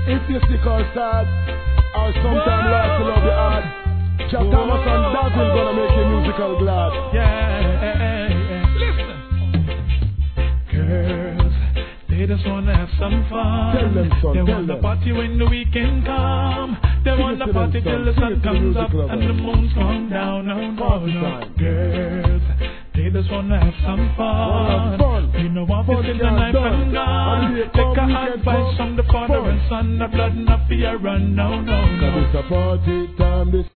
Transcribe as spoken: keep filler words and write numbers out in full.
If you sick or sad, or sometimes lost to love your heart, Jack Thomas and Davin gonna make you musical glad. Yeah, listen. Girls, they just wanna have some fun. Tell them, son, they tell wanna them. party when the weekend come. They Sing wanna it to party them, till the son. sun Sing it to the comes music up lovers. and the moon's gone down. No, no, Party no. time. Girls, they just wanna have some Wanna have fun. fun. You know what? Fun This is the can't night done. and gone. And here Take come a weekend advice fun. from the father Fun. and son. The blood not fear run. No, no, Cause no. it's a party time this